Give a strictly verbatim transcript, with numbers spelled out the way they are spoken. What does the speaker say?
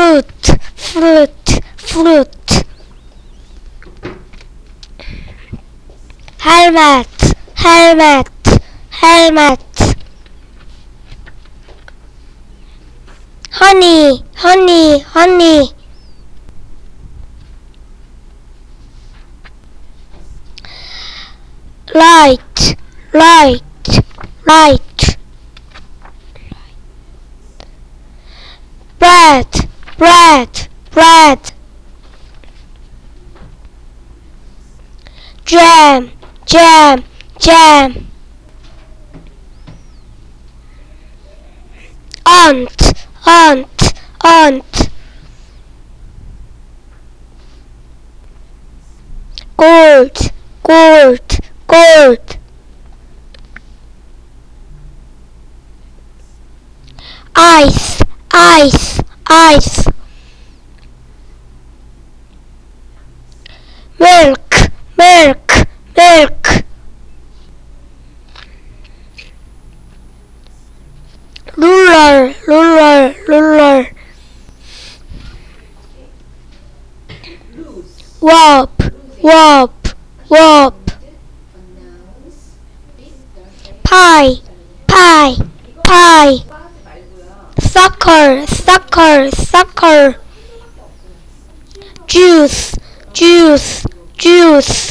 fruit, fruit, fruit. helmet, helmet, helmet. honey, honey, honey. light, light, light. bread, bread, bread. jam, jam, jam. aunt, aunt, aunt. gold, gold, gold. ice, ice, ice. milk, milk, milk. ruler, ruler, ruler. warp, warp, warp. pie, pie, pie. soccer, soccer, soccer. juice, juice, juice.